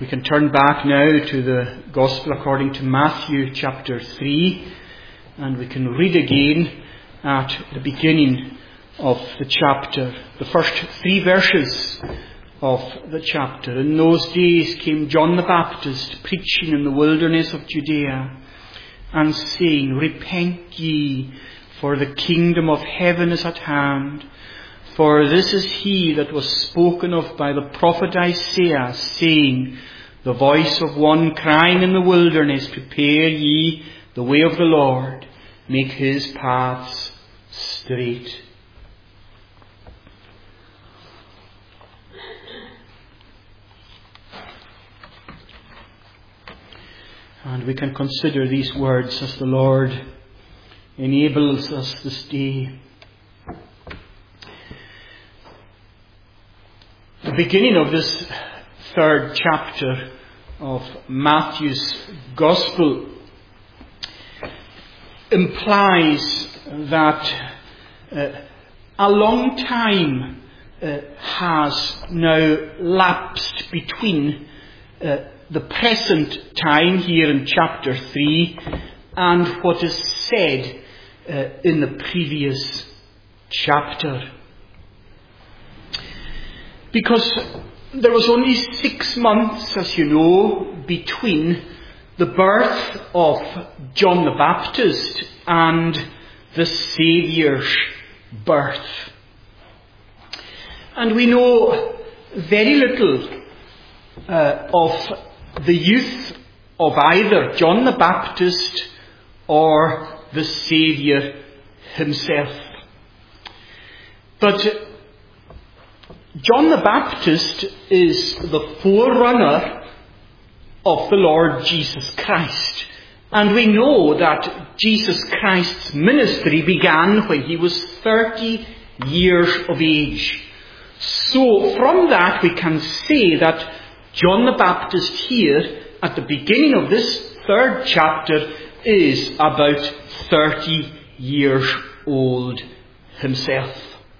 We can turn back now to the Gospel according to Matthew chapter 3, and we can read again at the beginning of the chapter, the first 3 verses of the chapter. In those days came John the Baptist preaching in the wilderness of Judea and saying, Repent ye, for the kingdom of heaven is at hand. For this is he that was spoken of by the prophet Isaiah, saying, The voice of one crying in the wilderness, Prepare ye the way of the Lord, make his paths straight. And we can consider these words as the Lord enables us this day. The beginning of this 3rd chapter of Matthew's Gospel implies that a long time has now lapsed between the present time here in chapter 3 and what is said in the previous chapter. Because there was only 6 months, as you know, between the birth of John the Baptist and the Saviour's birth. And we know very little of the youth of either John the Baptist or the Saviour himself. But John the Baptist is the forerunner of the Lord Jesus Christ. And we know that Jesus Christ's ministry began when he was 30 years of age. So from that we can say that John the Baptist here at the beginning of this 3rd chapter is about 30 years old himself.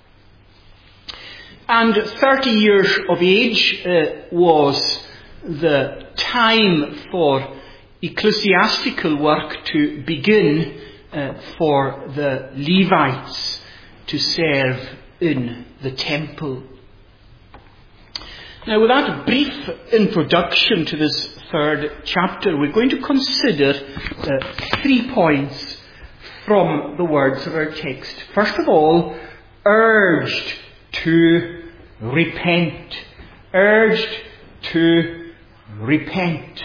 And 30 years of age was the time for ecclesiastical work to begin for the Levites to serve in the temple. Now, with that brief introduction to this 3rd chapter, we're going to consider 3 points from the words of our text. First of all, urged to repent. Urged to repent.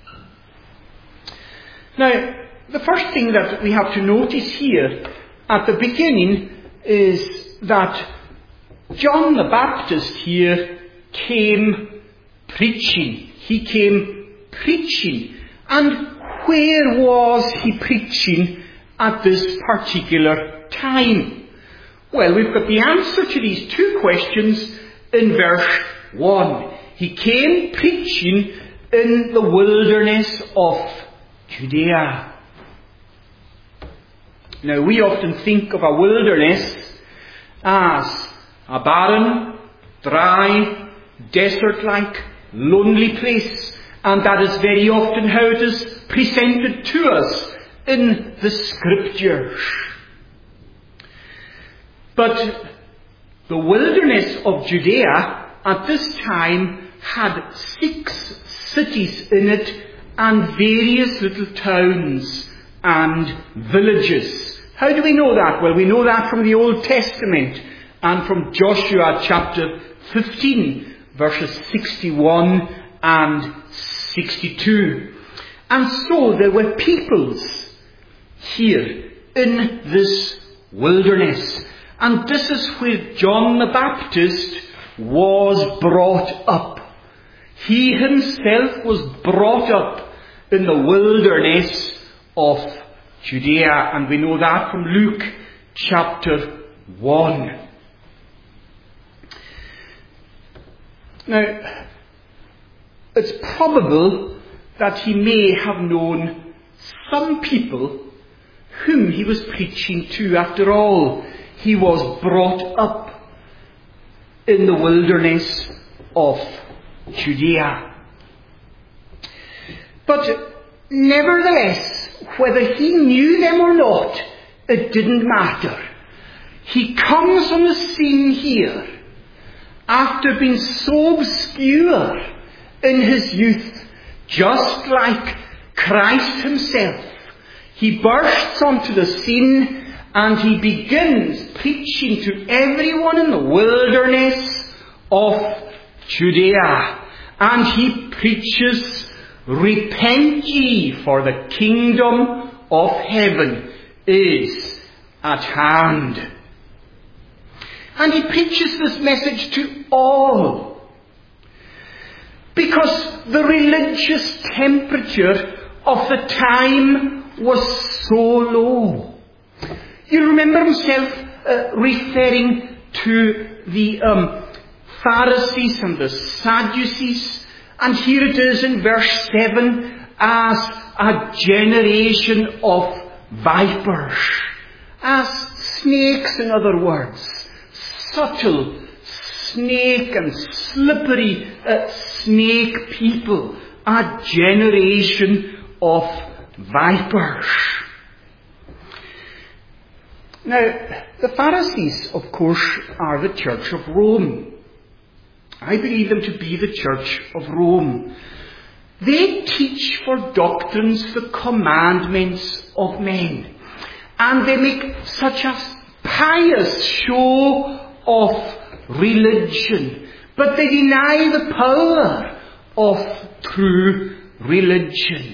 Now, the first thing that we have to notice here at the beginning is that John the Baptist here came preaching. He came preaching. And where was he preaching at this particular time? Well, we've got the answer to these 2 questions in verse 1. He came preaching in the wilderness of Judea. Now, we often think of a wilderness as a barren, dry, desert-like, lonely place. And that is very often how it is presented to us in the Scriptures. But the wilderness of Judea at this time had 6 cities in it and various little towns and villages. How do we know that? Well, we know that from the Old Testament and from Joshua chapter 15, verses 61 and 62. And so there were peoples here in this wilderness. And this is where John the Baptist was brought up. He himself was brought up in the wilderness of Judea. And we know that from Luke chapter 1. Now, it's probable that he may have known some people whom he was preaching to. After all, he was brought up in the wilderness of Judea. But nevertheless, whether he knew them or not, it didn't matter. He comes on the scene here after being so obscure in his youth, just like Christ himself. He bursts onto the scene and he begins preaching to everyone in the wilderness of Judea. And he preaches, "Repent ye, for the kingdom of heaven is at hand." And he preaches this message to all, because the religious temperature of the time was so low. You remember himself referring to the Pharisees and the Sadducees, and here it is in verse 7, as a generation of vipers, as snakes, in other words, subtle snake and slippery snake people, a generation of vipers. Now, the Pharisees, of course, are the Church of Rome. I believe them to be the Church of Rome. They teach for doctrines the commandments of men. And they make such a pious show of religion. But they deny the power of true religion.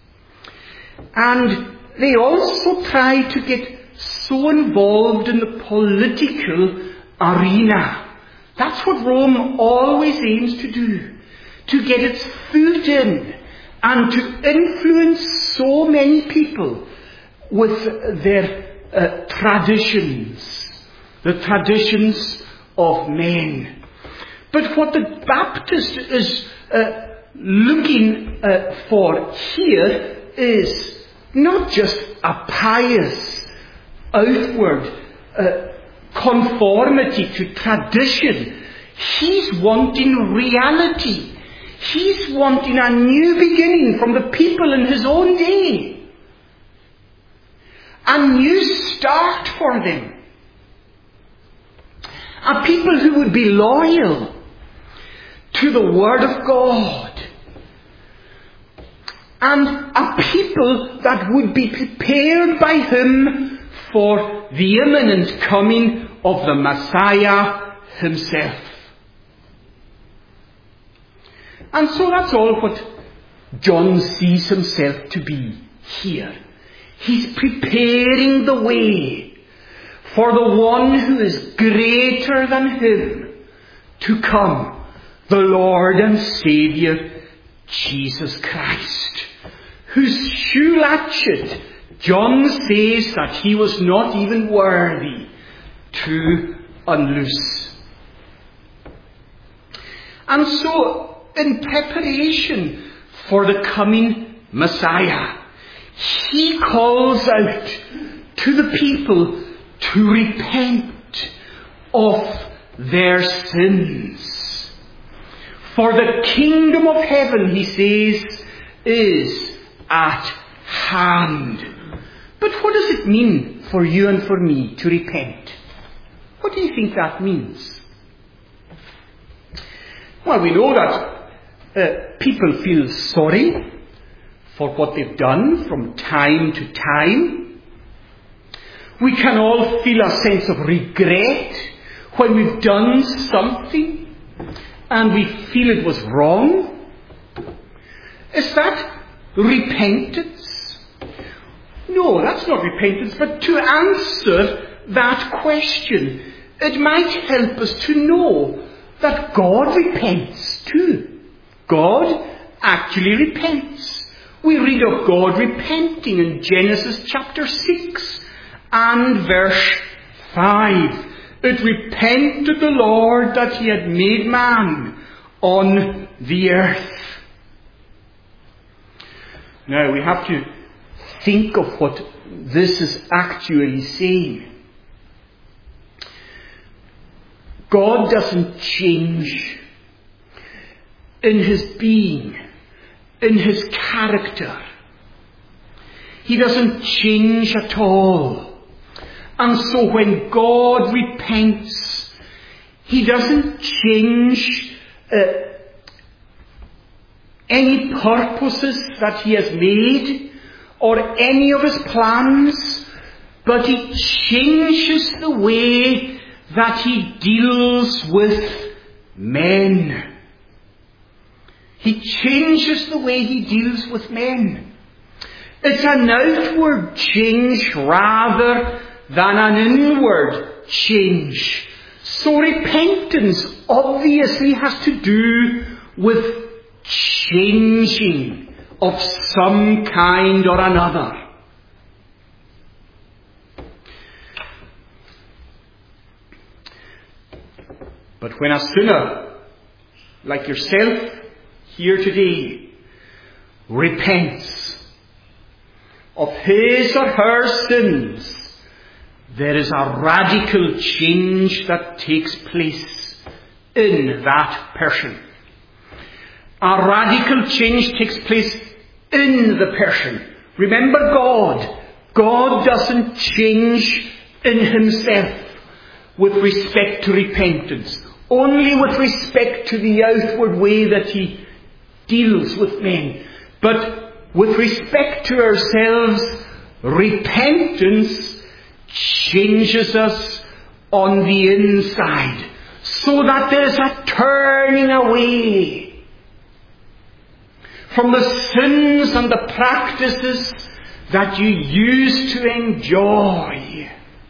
And they also try to get so involved in the political arena. That's what Rome always aims to do, to get its foot in and to influence so many people with their traditions, the traditions of men. But what the Baptist is looking for here is not just a pious outward conformity to tradition. He's wanting reality. He's wanting a new beginning from the people in his own day. A new start for them. A people who would be loyal to the Word of God. And a people that would be prepared by him for the imminent coming of the Messiah himself. And so that's all what John sees himself to be here. He's preparing the way for the one who is greater than him to come, the Lord and Saviour, Jesus Christ, whose shoe latchet John says that he was not even worthy to unloose. And so, in preparation for the coming Messiah, he calls out to the people to repent of their sins. For the kingdom of heaven, he says, is at hand. But what does it mean for you and for me to repent? What do you think that means? Well, we know that people feel sorry for what they've done from time to time. We can all feel a sense of regret when we've done something and we feel it was wrong. Is that repentance? No, that's not repentance. But to answer that question, it might help us to know that God repents too. God actually repents. We read of God repenting in Genesis chapter 6 and verse 5. It repented the Lord that he had made man on the earth. Now we have to think of what this is actually saying. God doesn't change in his being, in his character. He doesn't change at all. And so when God repents, he doesn't change any purposes that he has made or any of his plans, but he changes the way that he deals with men. He changes the way he deals with men. It's an outward change rather than an inward change. So repentance obviously has to do with changing of some kind or another. But when a sinner, like yourself here today, repents of his or her sins, there is a radical change that takes place in that person. A radical change takes place in the person. Remember God. God doesn't change in himself with respect to repentance. Only with respect to the outward way that he deals with men. But with respect to ourselves, repentance changes us on the inside, so that there's a turning away from the sins and the practices that you used to enjoy.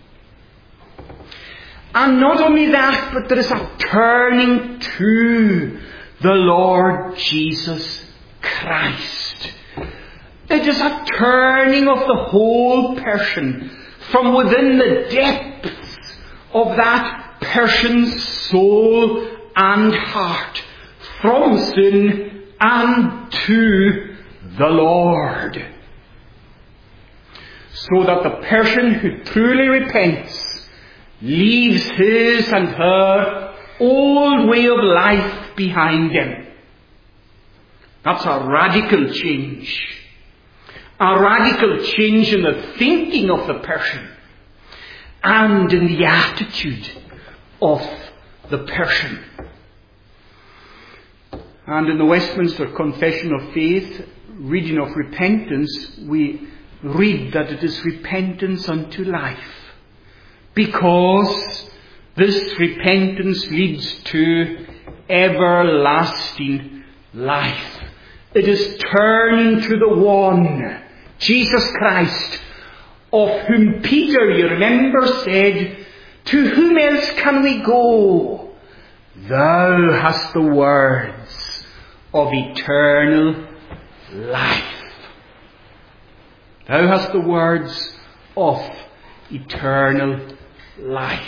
And not only that, but there is a turning to the Lord Jesus Christ. It is a turning of the whole person from within the depths of that person's soul and heart, from sin and to the Lord. So that the person who truly repents leaves his and her old way of life behind him. That's a radical change. A radical change in the thinking of the person and in the attitude of the person. And in the Westminster Confession of Faith, reading of repentance, we read that it is repentance unto life. Because this repentance leads to everlasting life. It is turning to the one, Jesus Christ, of whom Peter, you remember, said, "To whom else can we go? Thou hast the words of eternal life." Thou hast the words of eternal life.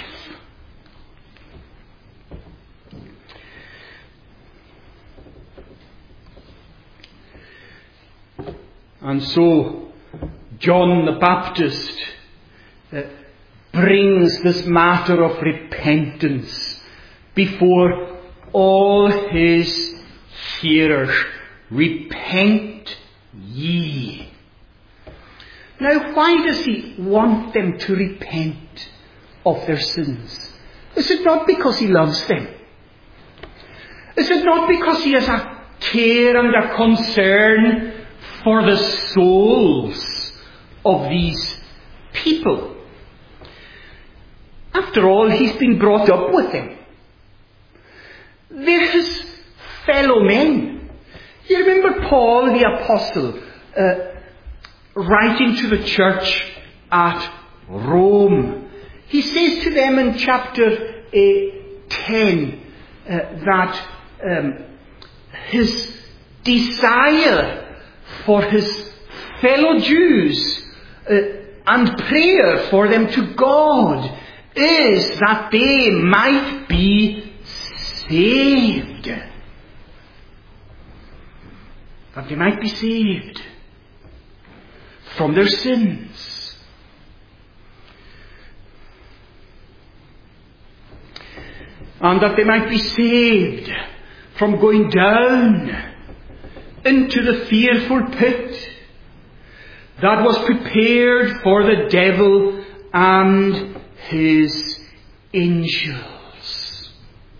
And so John the Baptist brings this matter of repentance before all his hearers. Repent ye. Now, why does he want them to repent of their sins? Is it not because he loves them? Is it not because he has a care and a concern for the souls of these people? After all, he's been brought up with them. They're his fellow men. You remember Paul the Apostle writing to the church at Rome. He says to them in chapter 10 that his desire for his fellow Jews and prayer for them to God is that they might be saved. That they might be saved from their sins. And that they might be saved from going down into the fearful pit that was prepared for the devil and his angels.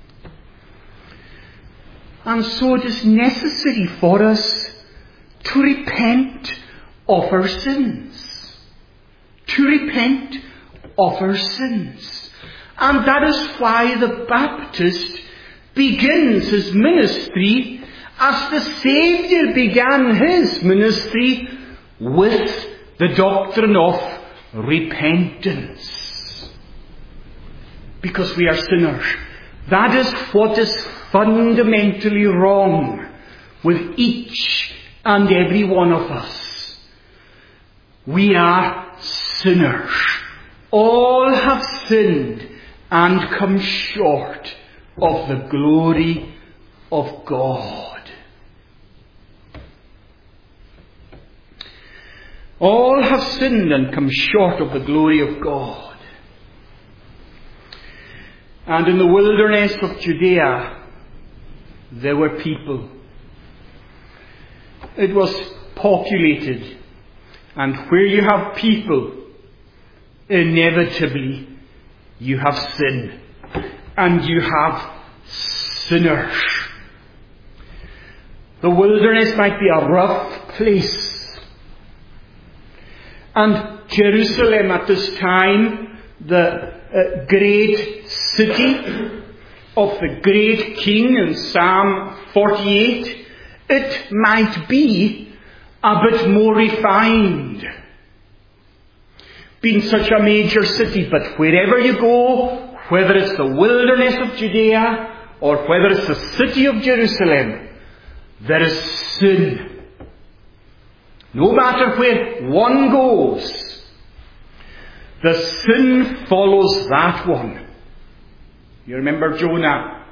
And so it is necessary for us to repent of our sins. To repent of our sins. And that is why the Baptist begins his ministry as the Saviour began his ministry, with the doctrine of repentance. Because we are sinners. That is what is fundamentally wrong with each and every one of us. We are sinners. All have sinned and come short of the glory of God. All have sinned and come short of the glory of God. And in the wilderness of Judea, there were people. It was populated. And where you have people, inevitably you have sin. And you have sinners. The wilderness might be a rough place. And Jerusalem at this time, the great city of the great king in Psalm 48, it might be a bit more refined. Being such a major city, but wherever you go, whether it's the wilderness of Judea or whether it's the city of Jerusalem, there is sin. No matter where one goes, the sin follows that one. You remember Jonah,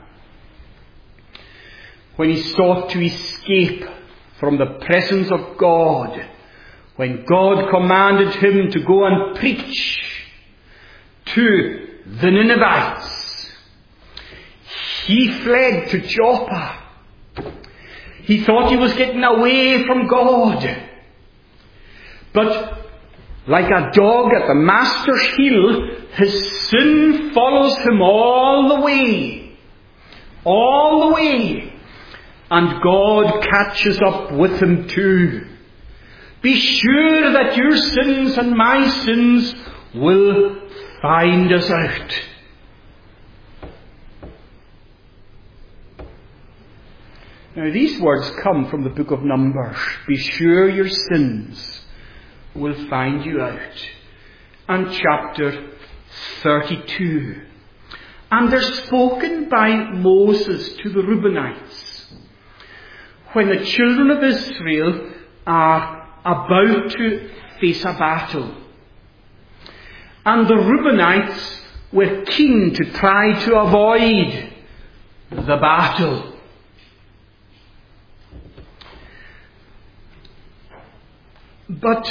when he sought to escape from the presence of God, when God commanded him to go and preach to the Ninevites, he fled to Joppa. He thought he was getting away from God. But like a dog at the master's heel, his sin follows him all the way. All the way. And God catches up with him too. Be sure that your sins and my sins will find us out. Now these words come from the book of Numbers. Be sure your sins will find you out. And chapter 32. And they're spoken by Moses to the Reubenites when the children of Israel are about to face a battle. And the Reubenites were keen to try to avoid the battle. But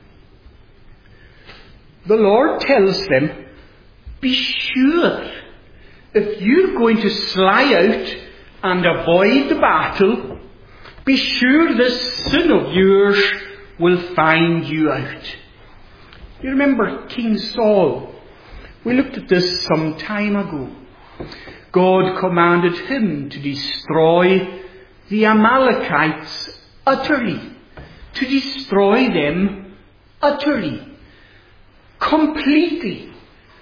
the Lord tells them, be sure, if you're going to slide out and avoid the battle, be sure this sin of yours will find you out. You remember King Saul? We looked at this some time ago. God commanded him to destroy the Amalekites utterly. To destroy them utterly. Completely.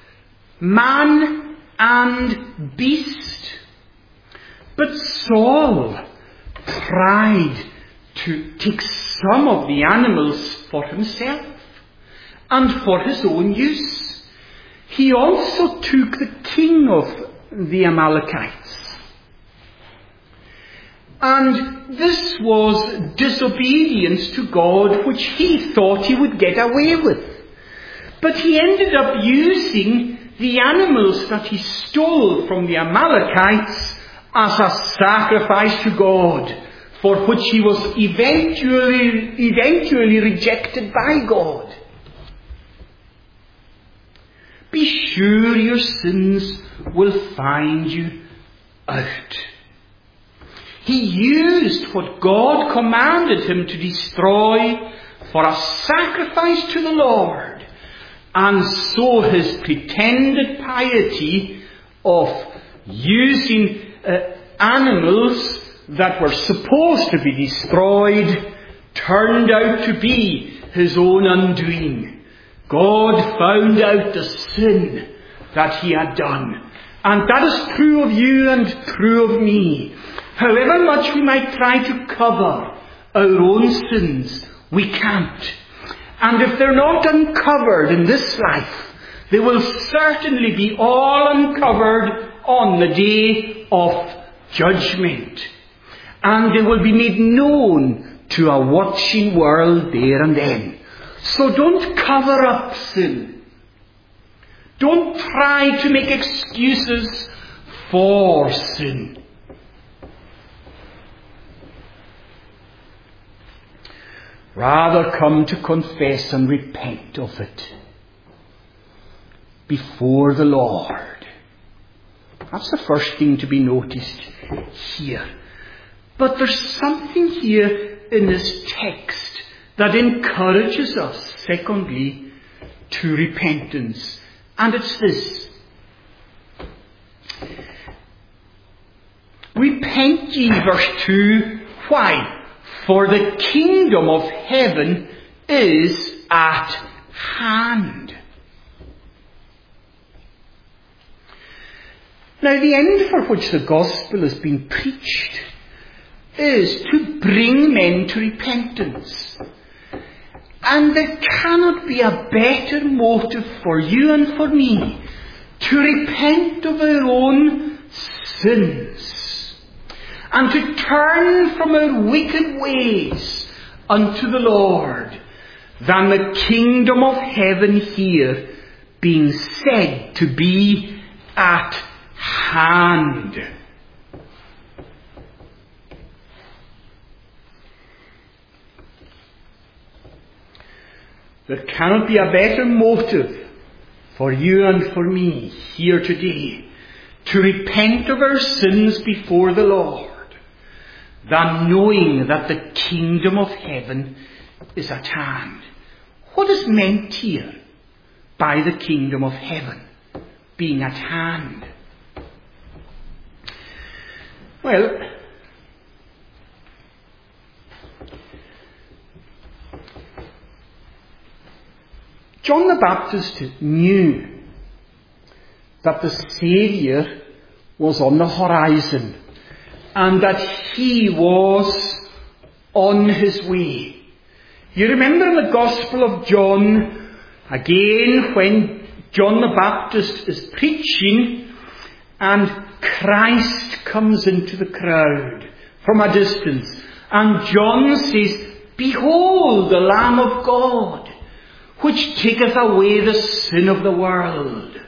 Man and beast. But Saul tried to take some of the animals for himself and for his own use. He also took the king of the Amalekites. And this was disobedience to God, which he thought he would get away with. But he ended up using the animals that he stole from the Amalekites as a sacrifice to God, for which he was eventually rejected by God. Be sure your sins will find you out. He used what God commanded him to destroy for a sacrifice to the Lord. And so his pretended piety of using animals that were supposed to be destroyed turned out to be his own undoing. God found out the sin that he had done. And that is true of you and true of me. However much we might try to cover our own sins, we can't. And if they're not uncovered in this life, they will certainly be all uncovered on the day of judgment. And they will be made known to a watching world there and then. So don't cover up sin. Don't try to make excuses for sin. Rather come to confess and repent of it before the Lord. That's the first thing to be noticed here. But there's something here in this text that encourages us, secondly, to repentance. And it's this. Repent ye, verse 2. Why? For the kingdom of heaven is at hand. Now, the end for which the gospel has been preached is to bring men to repentance. And there cannot be a better motive for you and for me to repent of our own sins and to turn from our wicked ways unto the Lord than the kingdom of heaven here being said to be at hand. There cannot be a better motive for you and for me here today to repent of our sins before the Lord than knowing that the kingdom of heaven is at hand. What is meant here by the kingdom of heaven being at hand? Well, John the Baptist knew that the Saviour was on the horizon and that he was on his way. You remember in the Gospel of John, again, when John the Baptist is preaching and Christ comes into the crowd from a distance, and John says, "Behold the Lamb of God, which taketh away the sin of the world."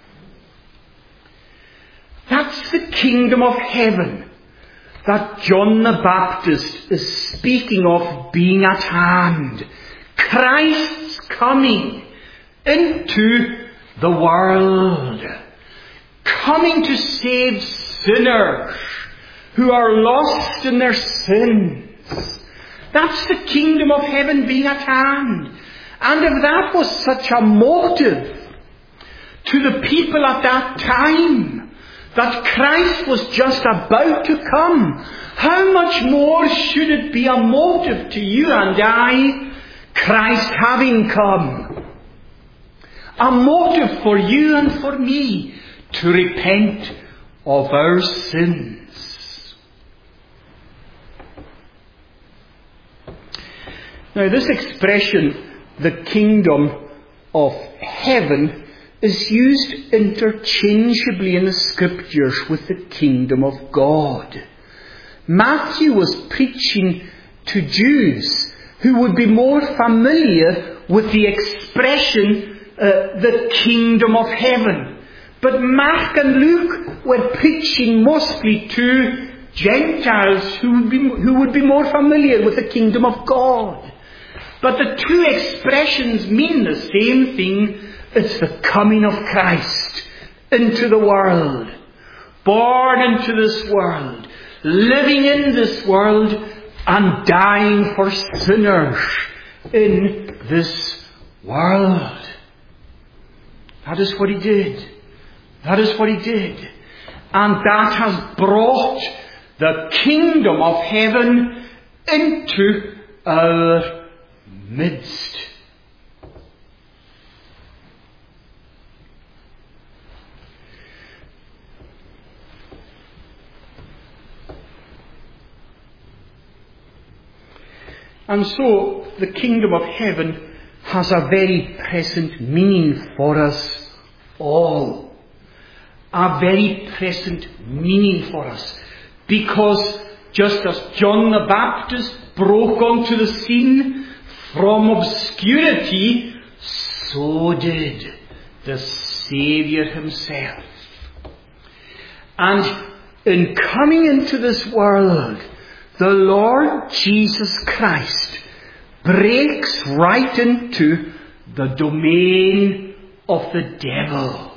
That's the kingdom of heaven that John the Baptist is speaking of being at hand. Christ's coming into the world, coming to save sinners who are lost in their sins. That's the kingdom of heaven being at hand. And if that was such a motive to the people at that time, that Christ was just about to come, how much more should it be a motive to you and I, Christ having come? A motive for you and for me to repent of our sins. Now, this expression, the kingdom of heaven, is used interchangeably in the Scriptures with the kingdom of God. Matthew was preaching to Jews who would be more familiar with the expression, the kingdom of heaven. But Mark and Luke were preaching mostly to Gentiles who would be more familiar with the kingdom of God. But the two expressions mean the same thing. It's the coming of Christ into the world, born into this world, living in this world and dying for sinners in this world. That is what he did. That is what he did. And that has brought the kingdom of heaven into our midst. And so the kingdom of heaven has a very present meaning for us all. A very present meaning for us. Because just as John the Baptist broke onto the scene from obscurity, so did the Saviour himself. And in coming into this world, the Lord Jesus Christ breaks right into the domain of the devil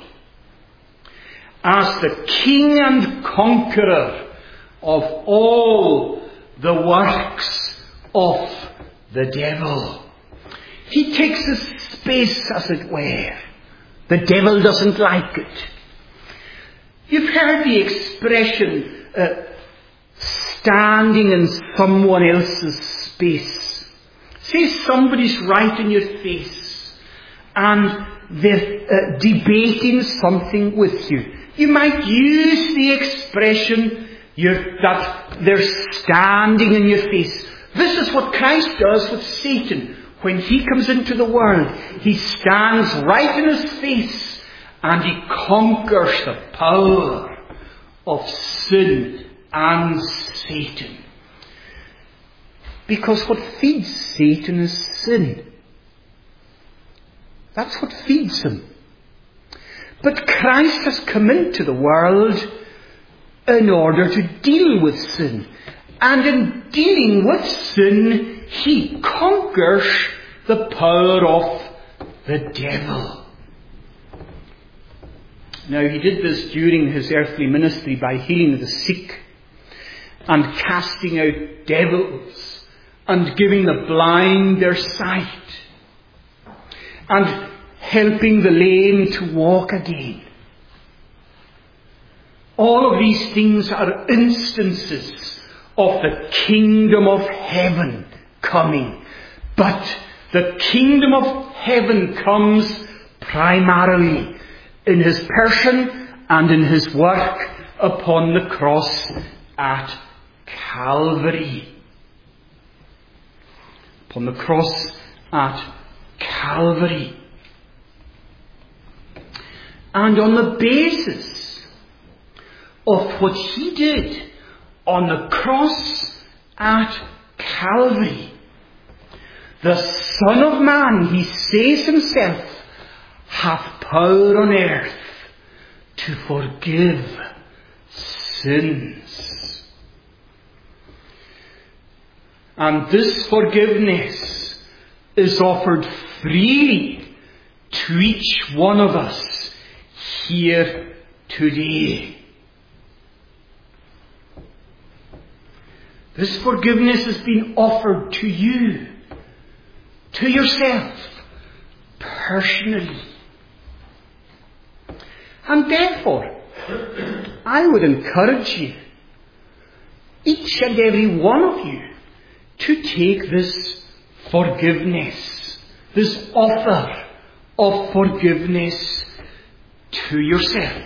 as the king and conqueror of all the works of the devil. He takes his space, as it were. The devil doesn't like it. You've heard the expression, standing in someone else's space. Say somebody's right in your face and they're debating something with you. You might use the expression that they're standing in your face. This is what Christ does with Satan. When he comes into the world, he stands right in his face and he conquers the power of sin and Satan. Because what feeds Satan is sin. That's what feeds him. But Christ has come into the world in order to deal with sin. And in dealing with sin, he conquers the power of the devil. Now, he did this during his earthly ministry by healing the sick and casting out devils and giving the blind their sight and helping the lame to walk again. All of these things are instances of the kingdom of heaven coming. But the kingdom of heaven comes primarily in his person and in his work upon the cross at Calvary. Upon the cross at Calvary. And on the basis of what he did on the cross at Calvary, the Son of Man, he says himself, hath power on earth to forgive sins. And this forgiveness is offered freely to each one of us here today. This forgiveness has been offered to you, to yourself, personally. And therefore, I would encourage you, each and every one of you, to take this forgiveness, this offer of forgiveness to yourself.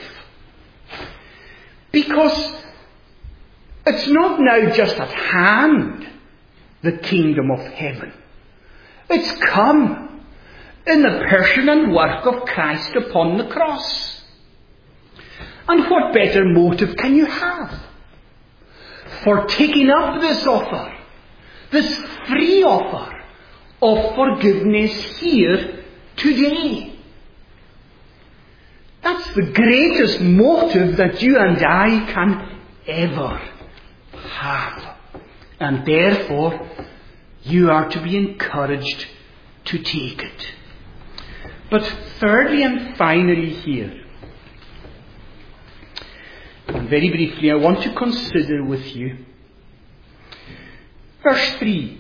Because it's not now just at hand, the kingdom of heaven. It's come in the person and work of Christ upon the cross. And what better motive can you have for taking up this offer, this free offer of forgiveness here today? That's the greatest motive that you and I can ever have. And therefore, you are to be encouraged to take it. But thirdly and finally here, and very briefly, I want to consider with you. Verse 3.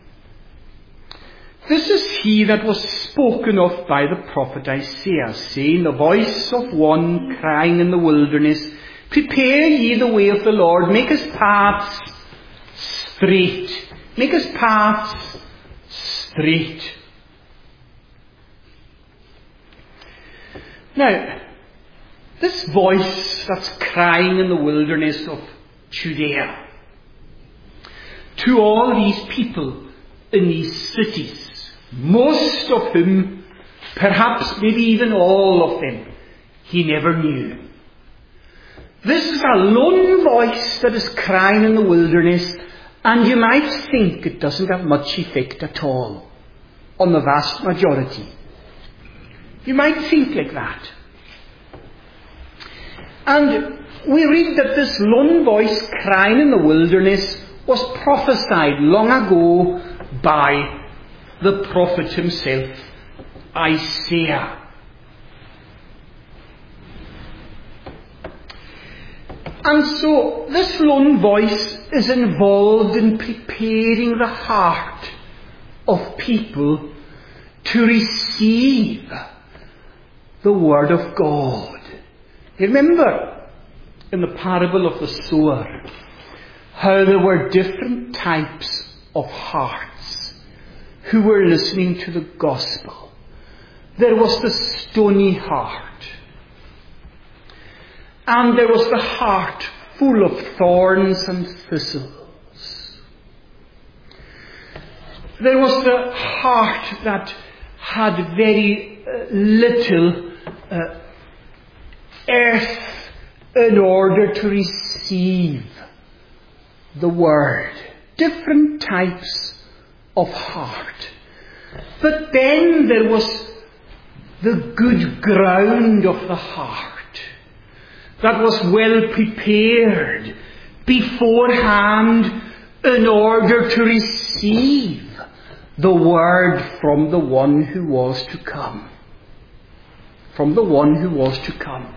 This is he that was spoken of by the prophet Isaiah, saying, the voice of one crying in the wilderness, prepare ye the way of the Lord, make his paths straight. Make his paths straight. Now, this voice that's crying in the wilderness of Judea, to all these people in these cities, most of whom, perhaps maybe even all of them, he never knew. This is a lone voice that is crying in the wilderness, and you might think it doesn't have much effect at all on the vast majority. You might think like that. And we read that this lone voice crying in the wilderness was prophesied long ago by the prophet himself, Isaiah. And so this lone voice is involved in preparing the heart of people to receive the Word of God. You remember in the parable of the sower how there were different types of hearts who were listening to the gospel. There was the stony heart. And there was the heart full of thorns and thistles. There was the heart that had very little earth in order to receive the Word. Different types of heart. But then there was the good ground of the heart that was well prepared beforehand in order to receive the Word from the one who was to come. From the one who was to come.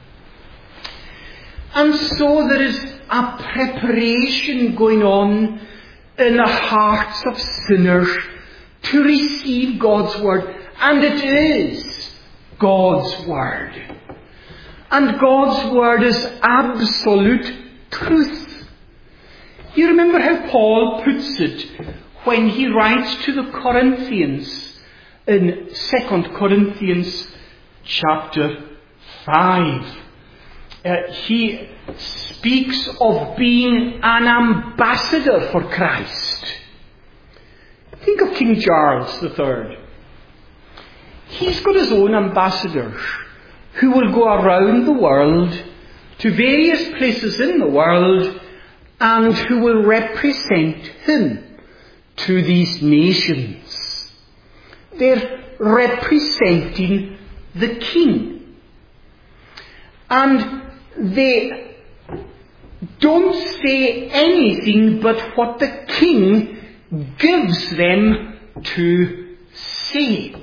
And so there is a preparation going on in the hearts of sinners to receive God's Word. And it is God's Word. And God's Word is absolute truth. You remember how Paul puts it when he writes to the Corinthians in 2 Corinthians chapter 5. He speaks of being an ambassador for Christ. Think of King Charles III. He's got his own ambassadors who will go around the world to various places in the world and who will represent him to these nations. They're representing the king. And they don't say anything but what the king gives them to say.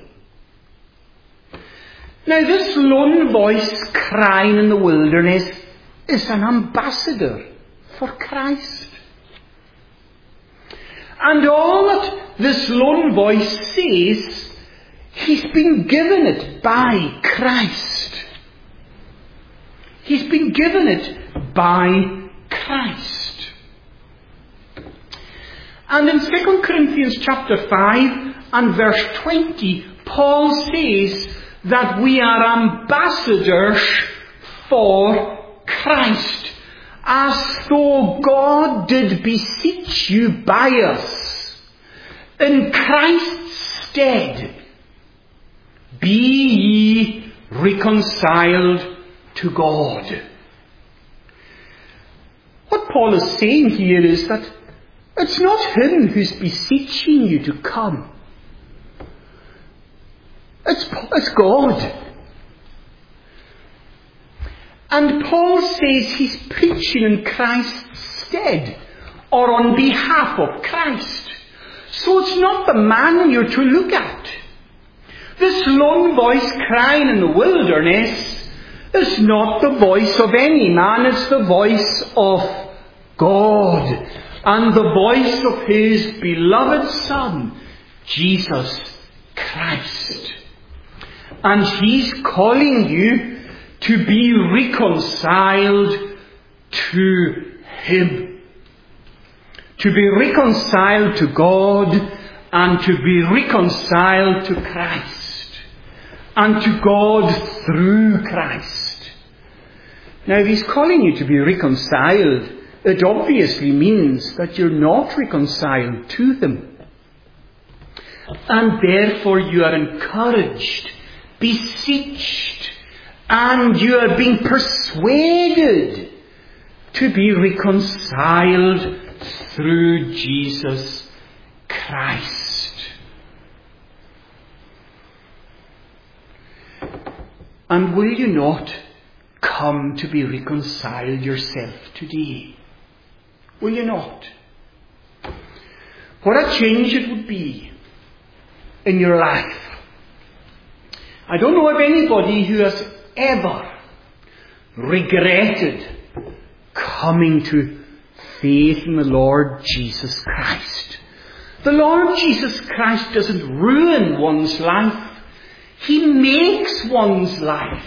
Now this lone voice crying in the wilderness is an ambassador for Christ. And all that this lone voice says, he's been given it by Christ. He's been given it by Christ. And in 2 Corinthians chapter 5 and verse 20, Paul says that we are ambassadors for Christ, as though God did beseech you by us. In Christ's stead, be ye reconciled to God. What Paul is saying here is that it's not him who's beseeching you to come. It's God. And Paul says he's preaching in Christ's stead, or on behalf of Christ. So it's not the man you're to look at. This lone voice crying in the wilderness is not the voice of any man, it's the voice of God, and the voice of His beloved Son, Jesus Christ. And He's calling you to be reconciled to Him. To be reconciled to God and to be reconciled to Christ. And to God through Christ. Now, if He's calling you to be reconciled, it obviously means that you're not reconciled to Him. And therefore you are encouraged, beseeched, and you are being persuaded to be reconciled through Jesus Christ. And will you not come to be reconciled yourself today? Will you not? What a change it would be in your life. I don't know of anybody who has ever regretted coming to faith in the Lord Jesus Christ. The Lord Jesus Christ doesn't ruin one's life. He makes one's life.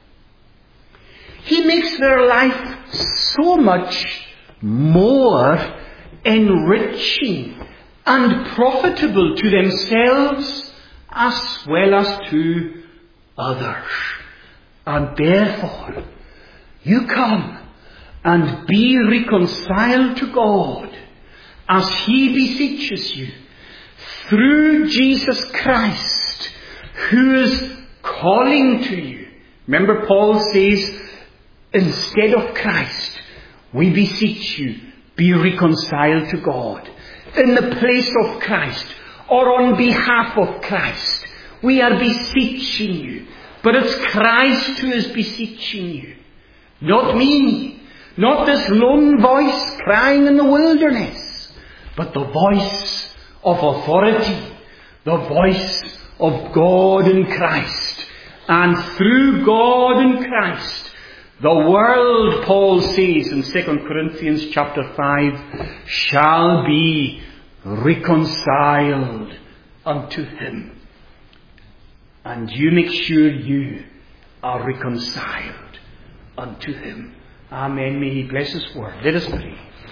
He makes their life so much more enriching and profitable to themselves as well as to others. And therefore, you come and be reconciled to God as He beseeches you through Jesus Christ, who is calling to you. Remember, Paul says, instead of Christ, we beseech you, be reconciled to God. In the place of Christ, or on behalf of Christ, we are beseeching you. But it's Christ who is beseeching you. Not me. Not this lone voice crying in the wilderness. But the voice of authority. The voice of God in Christ. And through God in Christ, the world, Paul says in 2 Corinthians chapter 5, shall be reconciled unto Him. And you make sure you are reconciled unto Him. Amen. May He bless His word. Let us pray.